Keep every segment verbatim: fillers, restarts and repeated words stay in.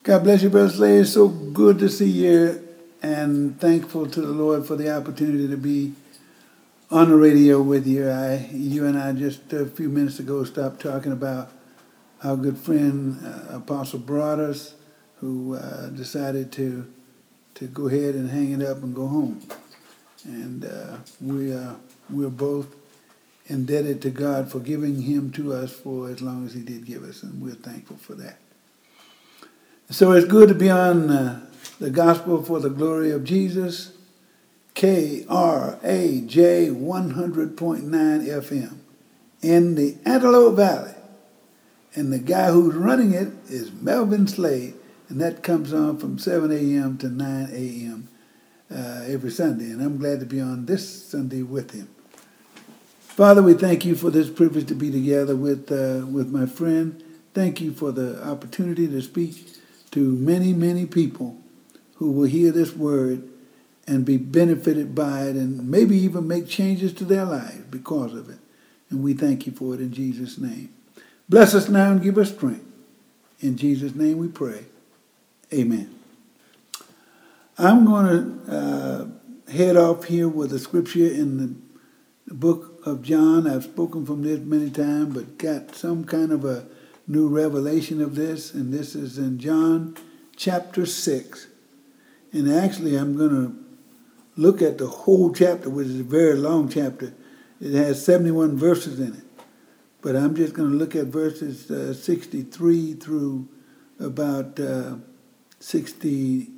God bless you, Brother Slade. It's so good to see you, and thankful to the Lord for the opportunity to be on the radio with you. I, you and I just a few minutes ago stopped talking about our good friend uh, Apostle Broadus, who uh, decided to to go ahead and hang it up and go home. And uh, we uh, we're both indebted to God for giving him to us for as long as he did give us, and we're thankful for that. So it's good to be on uh, the Gospel for the Glory of Jesus, K R A J one hundred point nine F M in the Antelope Valley. And the guy who's running it is Melvin Slade, and that comes on from seven a.m. to nine a.m. Uh, every Sunday. And I'm glad to be on this Sunday with him. Father, we thank you for this privilege to be together with uh, with my friend. Thank you for the opportunity to speak to many, many people who will hear this word and be benefited by it and maybe even make changes to their lives because of it. And we thank you for it in Jesus' name. Bless us now and give us strength. In Jesus' name we pray. Amen. I'm going to uh, head off here with a scripture in the, the book of John. I've spoken from this many times, but got some kind of a new revelation of this, and this is in John chapter six. And actually, I'm going to look at the whole chapter, which is a very long chapter. It has seventy-one verses in it. But I'm just going to look at verses uh, sixty-three through about uh, sixty-eight.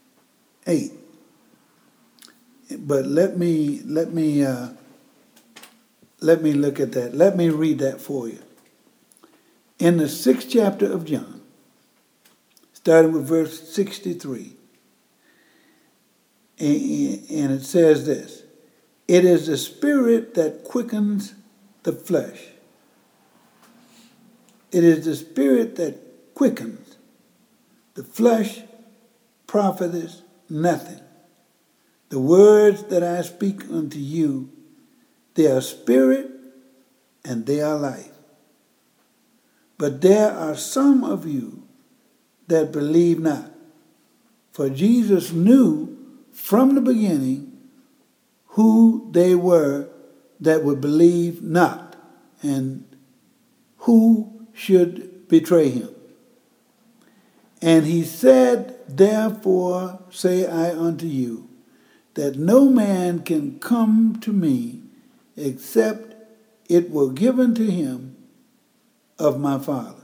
But let me let me uh, let me look at that. Let me read that for you. In the sixth chapter of John, starting with verse sixty-three, and it says this: "It is the Spirit that quickens the flesh. It is the Spirit that quickens. The flesh profiteth nothing. The words that I speak unto you, they are spirit and they are life. But there are some of you that believe not." For Jesus knew from the beginning who they were that would believe not and who should betray him. And he said, "Therefore say I unto you, that no man can come to me except it were given to him of my Father."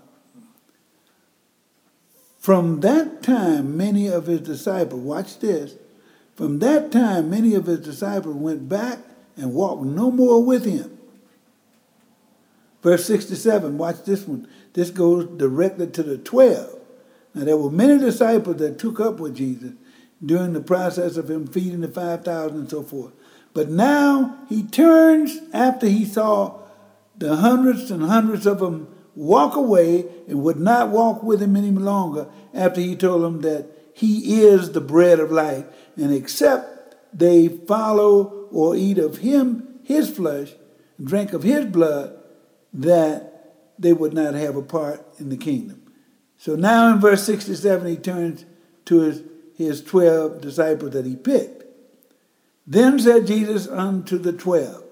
From that time, many of his disciples, watch this, from that time, many of his disciples went back and walked no more with him. Verse sixty-seven, watch this one. This goes directly to the twelve. Now, there were many disciples that took up with Jesus during the process of him feeding the five thousand and so forth. But now he turns after he saw the hundreds and hundreds of them walk away and would not walk with him any longer after he told them that he is the bread of life, and except they follow or eat of him, his flesh, drink of his blood, that they would not have a part in the kingdom. So now in verse sixty-seven, he turns to his, his twelve disciples that he picked. "Then said Jesus unto the twelve,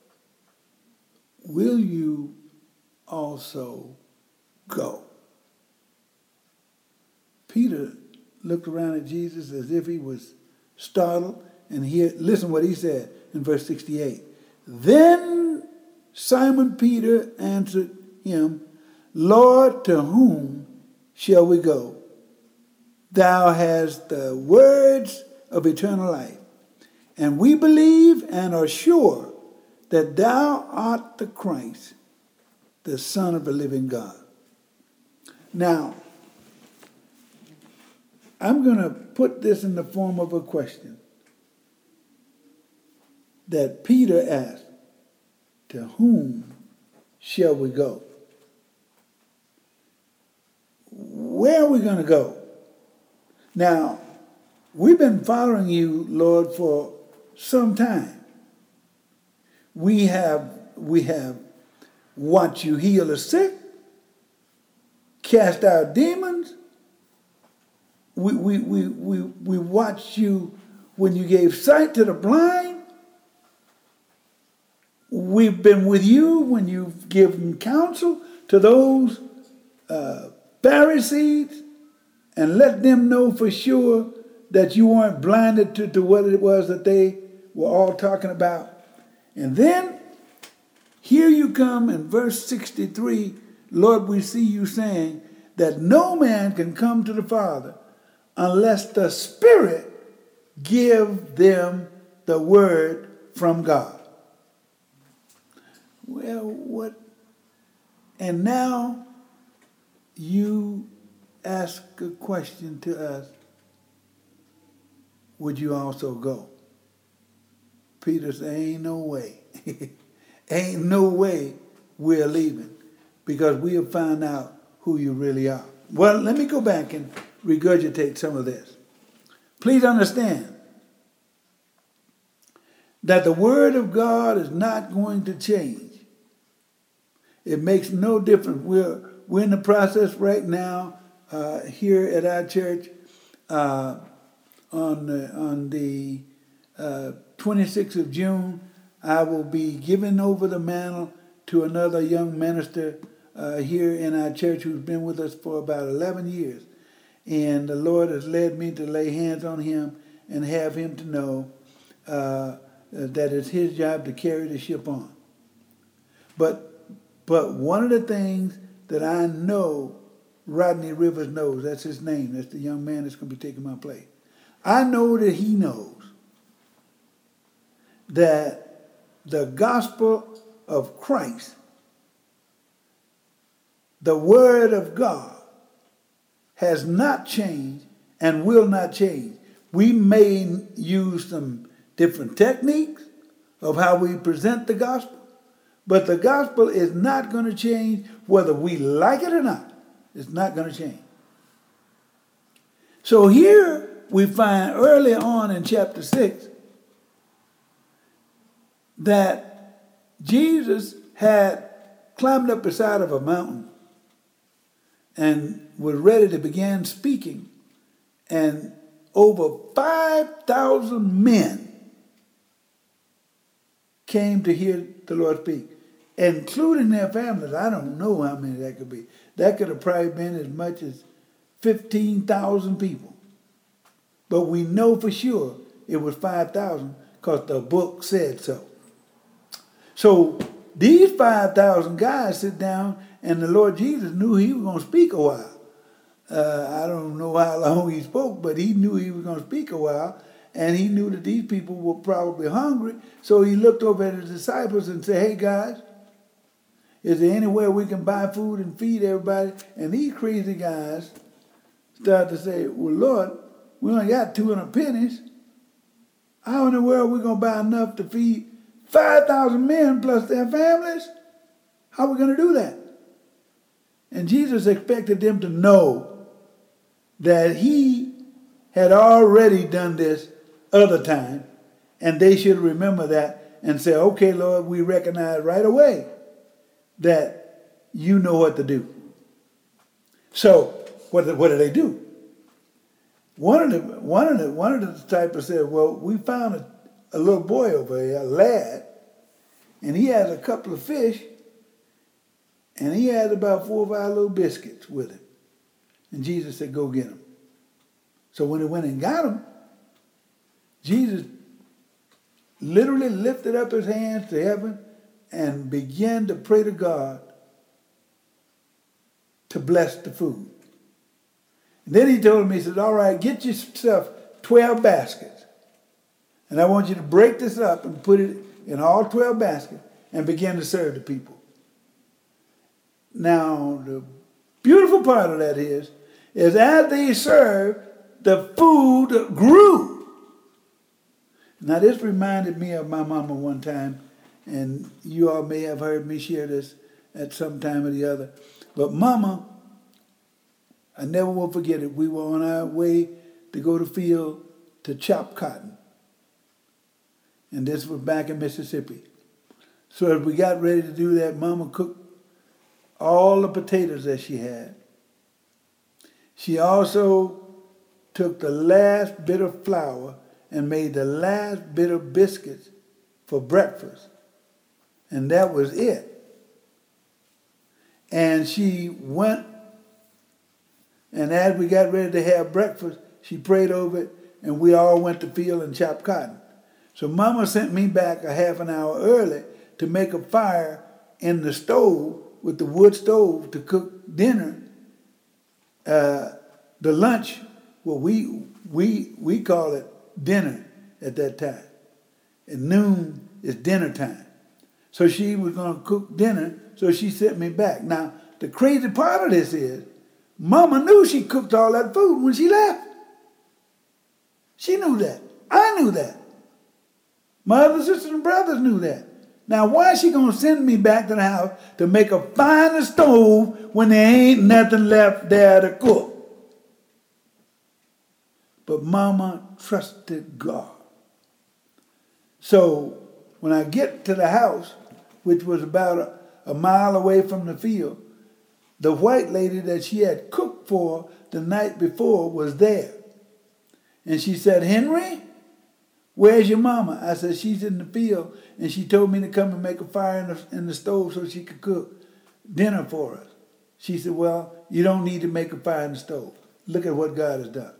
Will you also go?" Peter looked around at Jesus as if he was startled, and here, listen what he said in verse sixty-eight. "Then Simon Peter answered him, Lord, to whom shall we go? Thou hast the words of eternal life, and we believe and are sure that thou art the Christ, the Son of the living God." Now, I'm going to put this in the form of a question that Peter asked: to whom shall we go? Where are we going to go? Now, we've been following you, Lord, for some time. We have, we have watched you heal the sick, cast out demons, we, we, we, we, we watched you when you gave sight to the blind. We've been with you when you've given counsel to those uh, Pharisees and let them know for sure that you weren't blinded to, to what it was that they were all talking about. And then here you come in verse sixty-three, Lord, we see you saying that no man can come to the Father unless the Spirit give them the word from God. Well, what? And now you ask a question to us. Would you also go? Peter said, ain't no way. Ain't no way we're leaving because we have found out who you really are. Well, let me go back and regurgitate some of this. Please understand that the Word of God is not going to change. It makes no difference. We're, we're in the process right now uh, here at our church uh, on the, on the uh, twenty-sixth of June. I will be giving over the mantle to another young minister uh, here in our church who's been with us for about eleven years. And the Lord has led me to lay hands on him and have him to know uh, that it's his job to carry the ship on. But but one of the things that I know Rodney Rivers knows, that's his name, that's the young man that's going to be taking my place. I know that he knows that the gospel of Christ, the Word of God, has not changed and will not change. We may use some different techniques of how we present the gospel, but the gospel is not going to change whether we like it or not. It's not going to change. So here we find early on in chapter six that Jesus had climbed up the side of a mountain and was ready to begin speaking. And over five thousand men came to hear the Lord speak, including their families. I don't know how many that could be. That could have probably been as much as fifteen thousand people. But we know for sure it was five thousand because the book said so. So these five thousand guys sit down, and the Lord Jesus knew he was going to speak a while. Uh, I don't know how long he spoke, but he knew he was going to speak a while, and he knew that these people were probably hungry. So he looked over at his disciples and said, hey, guys, is there anywhere we can buy food and feed everybody? And these crazy guys started to say, well, Lord, we only got two hundred pennies. How in the world are we going to buy enough to feed five thousand men plus their families? How are we going to do that? And Jesus expected them to know that he had already done this other time, and they should remember that and say, okay, Lord, we recognize right away that you know what to do. So what did, what did they do? One of the one of the one of the disciples said, well, we found a, a little boy over here, a lad, and he has a couple of fish, and he has about four or five little biscuits with him. And Jesus said, go get them. So when he went and got them, Jesus literally lifted up his hands to heaven and began to pray to God to bless the food. And then he told him, he said, all right, get yourself twelve baskets. And I want you to break this up and put it in all twelve baskets and begin to serve the people. Now, the beautiful part of that is, is as they served, the food grew. Now, this reminded me of my mama one time, and you all may have heard me share this at some time or the other. But Mama, I never will forget it. We were on our way to go to field to chop cotton. And this was back in Mississippi. So as we got ready to do that, Mama cooked all the potatoes that she had. She also took the last bit of flour and made the last bit of biscuits for breakfast. And that was it. And she went, and as we got ready to have breakfast, she prayed over it, and we all went to field and chop cotton. So Mama sent me back a half an hour early to make a fire in the stove, with the wood stove, to cook dinner. Uh, the lunch, well, we we we call it dinner at that time. At noon is dinner time. So she was going to cook dinner, so she sent me back. Now, the crazy part of this is, Mama knew she cooked all that food when she left. She knew that. I knew that. My other sisters and brothers knew that. Now, why is she going to send me back to the house to make a finer stove when there ain't nothing left there to cook? But Mama trusted God. So when I get to the house, which was about a, a mile away from the field, the white lady that she had cooked for the night before was there. And she said, "Henry, where's your mama?" I said, "She's in the field, and she told me to come and make a fire in the, in the stove so she could cook dinner for us." She said, "Well, you don't need to make a fire in the stove. Look at what God has done."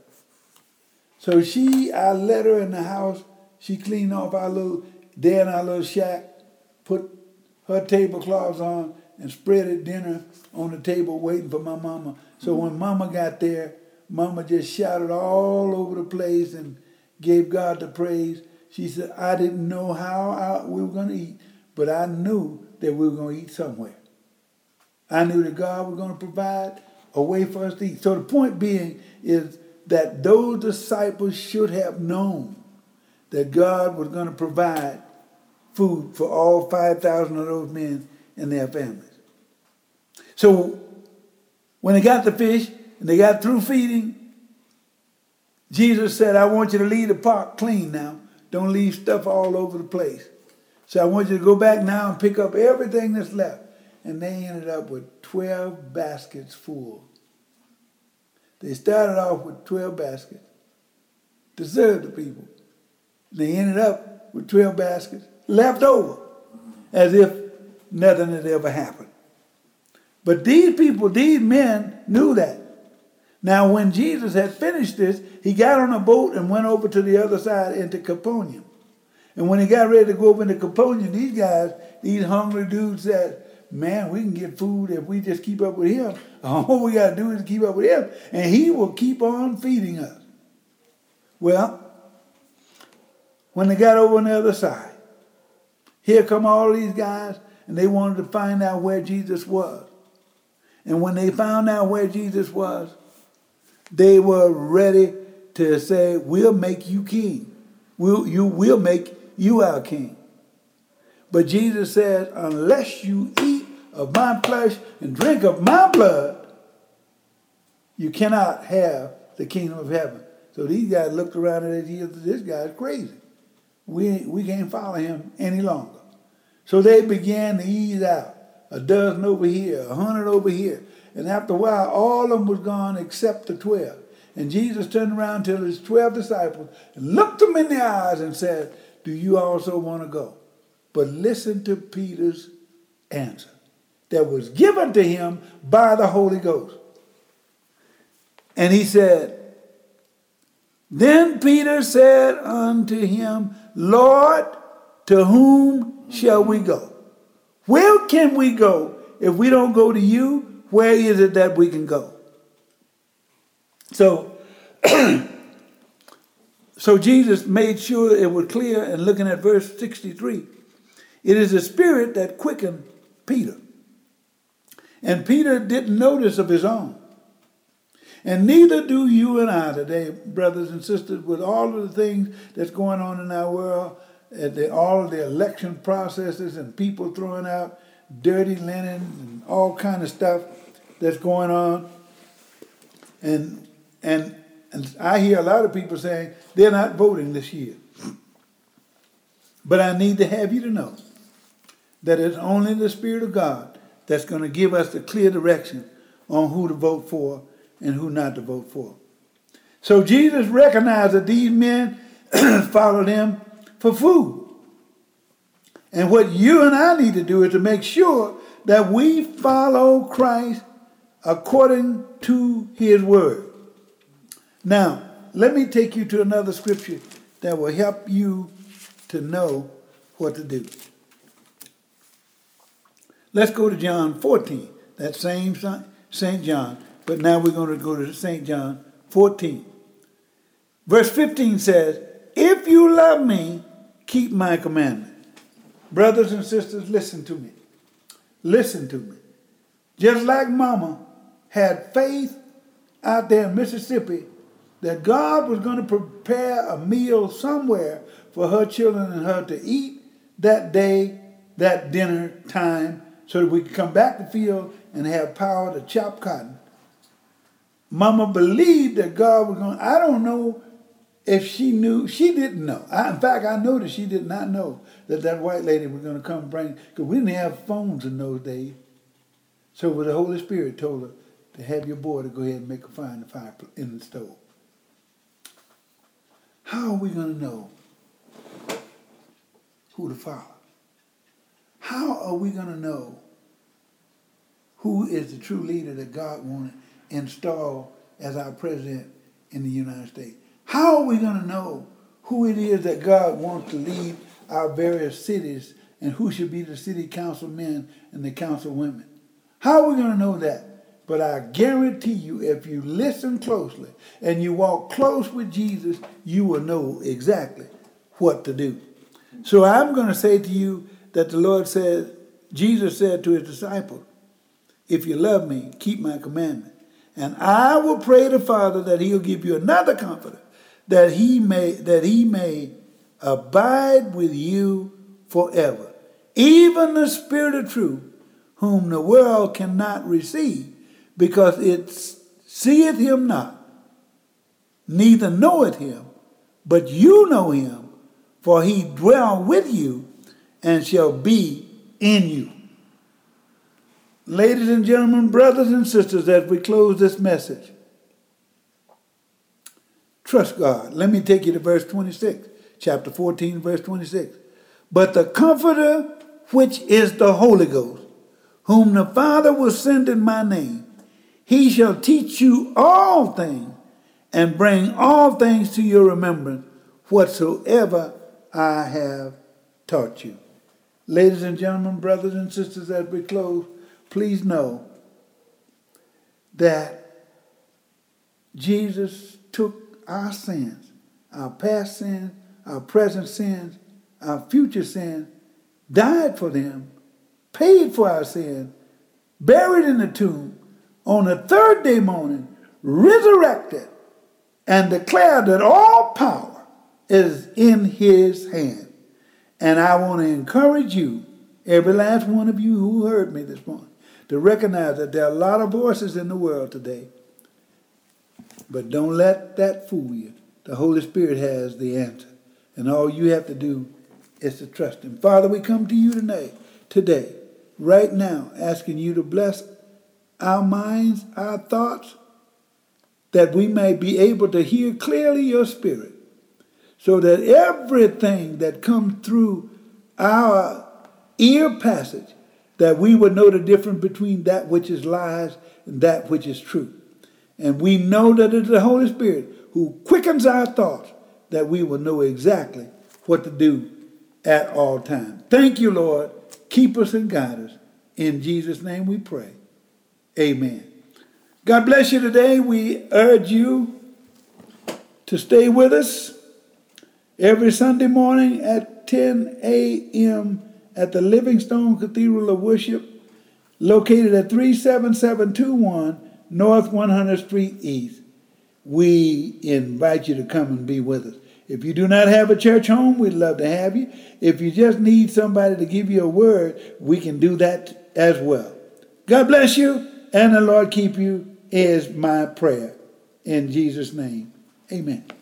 So she, I let her in the house. She cleaned off our little, there in our little shack, put her tablecloths on, and spreaded dinner on the table waiting for my mama. So when Mama got there, Mama just shouted all over the place and gave God the praise. She said, "I didn't know how I, we were going to eat, but I knew that we were going to eat somewhere. I knew that God was going to provide a way for us to eat." So the point being is that those disciples should have known that God was going to provide food for all five thousand of those men and their families. So when they got the fish and they got through feeding, Jesus said, "I want you to leave the pot clean now. Don't leave stuff all over the place. So I want you to go back now and pick up everything that's left." And they ended up with twelve baskets full. They started off with twelve baskets to serve the people. They ended up with twelve baskets left over, as if nothing had ever happened. But these people, these men, knew that. Now, when Jesus had finished this, he got on a boat and went over to the other side into Capernaum. And when he got ready to go over into Capernaum, these guys, these hungry dudes said, "Man, we can get food if we just keep up with him. All we got to do is keep up with him, and he will keep on feeding us." Well, when they got over on the other side, here come all these guys, and they wanted to find out where Jesus was. And when they found out where Jesus was, they were ready to say, "We'll make you king. We'll, you, we'll make you our king." But Jesus said, "Unless you eat of my flesh and drink of my blood, you cannot have the kingdom of heaven." So these guys looked around and they said, "This guy's crazy. We, we can't follow him any longer." So they began to ease out. A dozen over here, a hundred over here. And after a while, all of them was gone except the twelve. And Jesus turned around to his twelve disciples and looked them in the eyes and said, "Do you also want to go?" But listen to Peter's answer that was given to him by the Holy Ghost. And he said, "Then Peter said unto him, Lord, to whom shall we go? Where can we go? If we don't go to you, where is it that we can go?" So, so Jesus made sure it was clear, and looking at verse sixty-three, it is the Spirit that quickened Peter. And Peter didn't notice of his own. And neither do you and I today, brothers and sisters, with all of the things that's going on in our world, at the, all of the election processes and people throwing out dirty linen and all kind of stuff that's going on. And, and, and I hear a lot of people saying they're not voting this year. But I need to have you to know that it's only the Spirit of God that's going to give us the clear direction on who to vote for and who not to vote for. So Jesus recognized that these men followed him for food. And what you and I need to do is to make sure that we follow Christ according to his word. Now, let me take you to another scripture that will help you to know what to do. Let's go to John fourteen, that same Saint John, but now we're going to go to Saint John fourteen. Verse fifteen says, if you love me, keep my commandment. Brothers and sisters, listen to me. Listen to me. Just like Mama had faith out there in Mississippi that God was going to prepare a meal somewhere for her children and her to eat that day, that dinner time, so that we could come back to the field and have power to chop cotton. Mama believed that God was going to, I don't know if she knew, she didn't know. I, in fact, I know that she did not know that that white lady was going to come bring, because we didn't have phones in those days. So the Holy Spirit told her to have your boy to go ahead and make a fire in the fire in the stove. How are we going to know who to follow? How are we going to know who is the true leader that God wanted to install as our president in the United States? How are we going to know who it is that God wants to lead our various cities and who should be the city councilmen and the councilwomen? How are we going to know that? But I guarantee you, if you listen closely and you walk close with Jesus, you will know exactly what to do. So I'm going to say to you that the Lord said, Jesus said to his disciples, if you love me, keep my commandment. And I will pray the Father that he'll give you another comforter, that he may that he may abide with you forever. Even the Spirit of truth, whom the world cannot receive, because it seeth him not, neither knoweth him, but you know him, for he dwell with you and shall be in you. Ladies and gentlemen, brothers and sisters, as we close this message, trust God. Let me take you to verse twenty-six, chapter fourteen, verse twenty-six. But the Comforter, which is the Holy Ghost, whom the Father will send in my name, he shall teach you all things and bring all things to your remembrance, whatsoever I have taught you. Ladies and gentlemen, brothers and sisters, as we close, please know that Jesus took our sins, our past sins, our present sins, our future sins, died for them, paid for our sins, buried in the tomb, on the third day morning, resurrected, and declared that all power is in his hand. And I want to encourage you, every last one of you who heard me this morning, to recognize that there are a lot of voices in the world today. But don't let that fool you. The Holy Spirit has the answer. And all you have to do is to trust him. Father, we come to you today, today, right now, asking you to bless our minds, our thoughts, that we may be able to hear clearly your Spirit, so that everything that comes through our ear passage, that we would know the difference between that which is lies and that which is true. And we know that it is the Holy Spirit who quickens our thoughts, that we will know exactly what to do at all times. Thank you, Lord. Keep us and guide us. In Jesus' name we pray. Amen. God bless you today. We urge you to stay with us every Sunday morning at ten a.m. at the Livingstone Cathedral of Worship, located at three seven seven two one North one hundredth Street East. We invite you to come and be with us. If you do not have a church home, we'd love to have you. If you just need somebody to give you a word, we can do that as well. God bless you, and the Lord keep you, is my prayer. In Jesus' name, amen.